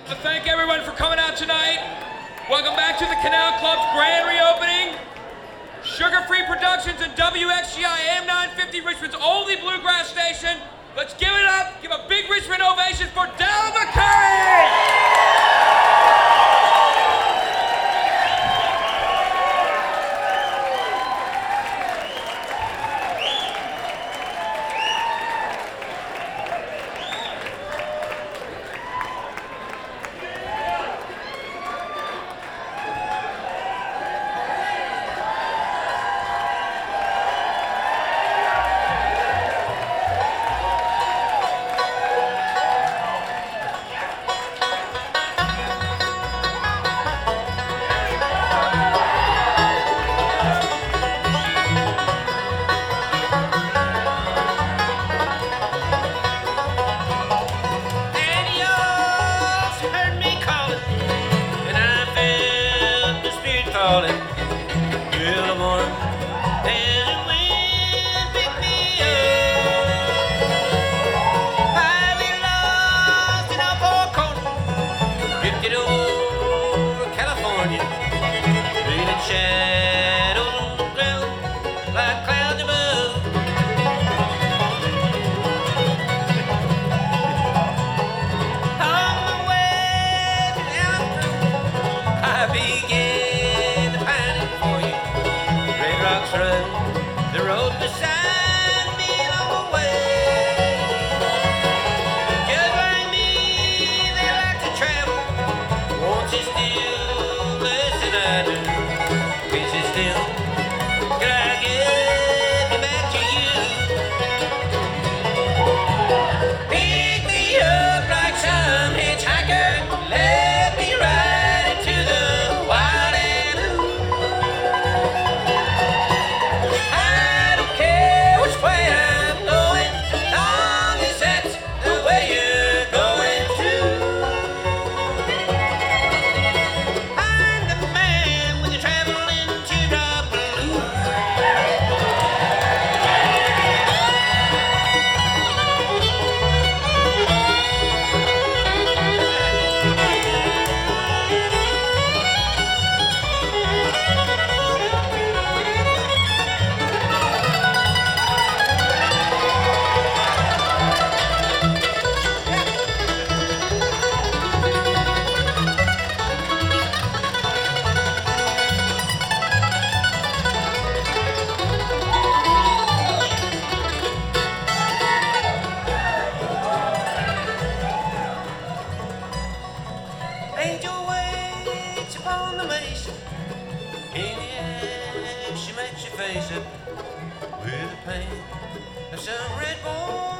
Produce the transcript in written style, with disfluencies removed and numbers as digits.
Thank everyone for coming out tonight. Welcome back to the Canal Club's grand reopening. Sugar Free Productions and WXGI AM 950, Richmond's only bluegrass station. Let's give it up. Give a big Richmond ovation for Del McCurry. Angel waits upon the mesa. In the air, she makes your face up with the pain of some red boy.